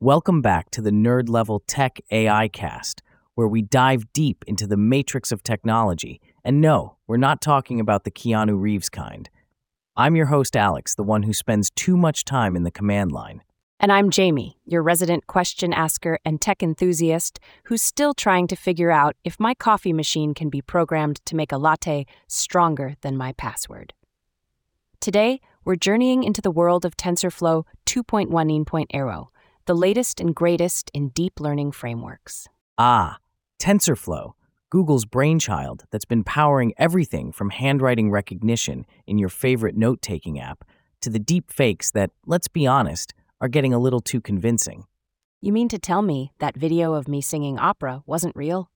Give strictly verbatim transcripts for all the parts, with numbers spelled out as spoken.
Welcome back to the Nerd Level Tech A I Cast, where we dive deep into the matrix of technology. And no, we're not talking about the Keanu Reeves kind. I'm your host, Alex, the one who spends too much time in the command line. And I'm Jamie, your resident question asker and tech enthusiast who's still trying to figure out if my coffee machine can be programmed to make a latte stronger than my password. Today, we're journeying into the world of TensorFlow two point one point zero, the latest and greatest in deep learning frameworks. Ah, TensorFlow, Google's brainchild that's been powering everything from handwriting recognition in your favorite note-taking app to the deep fakes that, let's be honest, are getting a little too convincing. You mean to tell me that video of me singing opera wasn't real?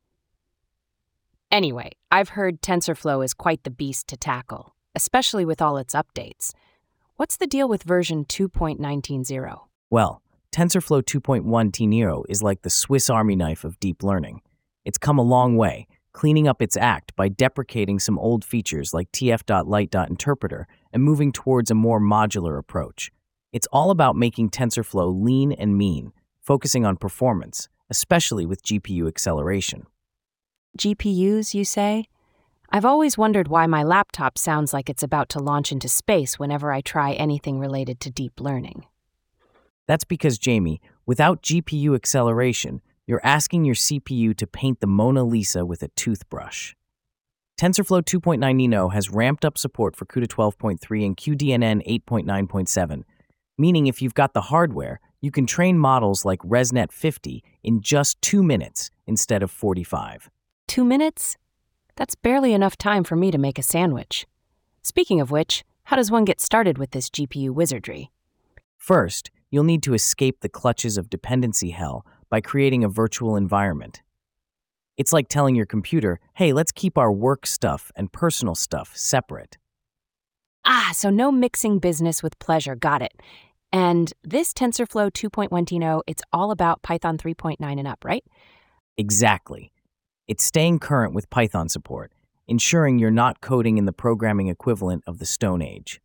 Anyway, I've heard TensorFlow is quite the beast to tackle, especially with all its updates. What's the deal with version two point nineteen point zero? Well, TensorFlow two point one point zero is like the Swiss Army knife of deep learning. It's come a long way, cleaning up its act by deprecating some old features like T F dot light dot interpreter and moving towards a more modular approach. It's all about making TensorFlow lean and mean, focusing on performance, especially with G P U acceleration. G P Us, you say? I've always wondered why my laptop sounds like it's about to launch into space whenever I try anything related to deep learning. That's because, Jamie, without G P U acceleration, you're asking your C P U to paint the Mona Lisa with a toothbrush. TensorFlow two point nine point zero has ramped up support for CUDA twelve point three and Q D N N eight point nine point seven, meaning if you've got the hardware, you can train models like ResNet fifty in just two minutes instead of forty-five. Two minutes? That's barely enough time for me to make a sandwich. Speaking of which, how does one get started with this G P U wizardry? First, you'll need to escape the clutches of dependency hell by creating a virtual environment. It's like telling your computer, hey, let's keep our work stuff and personal stuff separate. Ah, so no mixing business with pleasure, got it. And this TensorFlow two point one point zero, it's all about Python three point nine and up, right? Exactly. It's staying current with Python support, ensuring you're not coding in the programming equivalent of the Stone Age.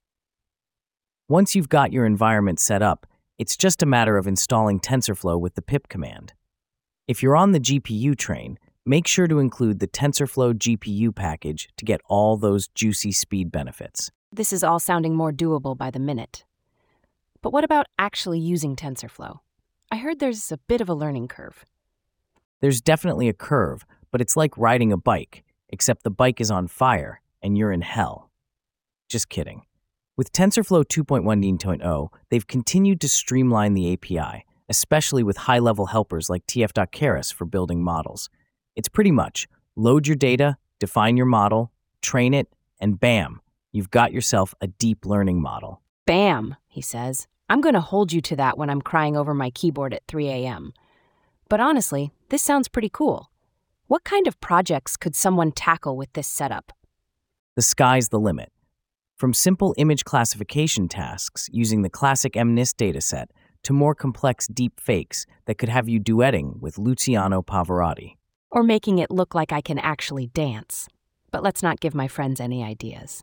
Once you've got your environment set up, it's just a matter of installing TensorFlow with the pip command. If you're on the G P U train, make sure to include the TensorFlow G P U package to get all those juicy speed benefits. This is all sounding more doable by the minute. But what about actually using TensorFlow? I heard there's a bit of a learning curve. There's definitely a curve, but it's like riding a bike, except the bike is on fire and you're in hell. Just kidding. With TensorFlow two point one point zero, they've continued to streamline the A P I, especially with high-level helpers like T F dot Keras for building models. It's pretty much load your data, define your model, train it, and bam, you've got yourself a deep learning model. Bam, he says. I'm going to hold you to that when I'm crying over my keyboard at three a.m. But honestly, this sounds pretty cool. What kind of projects could someone tackle with this setup? The sky's the limit. From simple image classification tasks using the classic MNIST dataset to more complex deep fakes that could have you duetting with Luciano Pavarotti. Or making it look like I can actually dance. But let's not give my friends any ideas.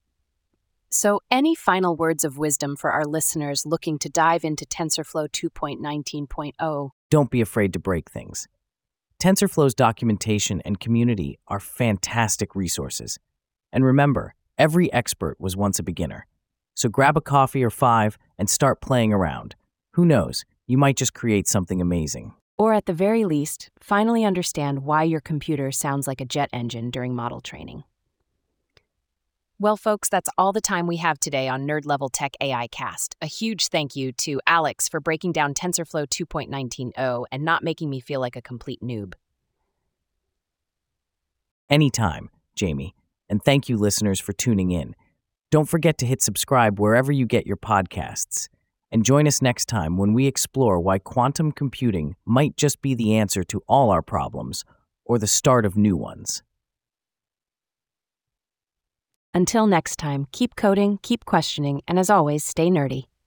So, any final words of wisdom for our listeners looking to dive into TensorFlow two point nineteen point zero? Don't be afraid to break things. TensorFlow's documentation and community are fantastic resources. And remember, every expert was once a beginner. So grab a coffee or five and start playing around. Who knows, you might just create something amazing. Or at the very least, finally understand why your computer sounds like a jet engine during model training. Well, folks, that's all the time we have today on Nerd Level Tech A I Cast. A huge thank you to Alex for breaking down TensorFlow two point nineteen point zero and not making me feel like a complete noob. Anytime, Jamie. And thank you, listeners, for tuning in. Don't forget to hit subscribe wherever you get your podcasts. And join us next time when we explore why quantum computing might just be the answer to all our problems, or the start of new ones. Until next time, keep coding, keep questioning, and as always, stay nerdy.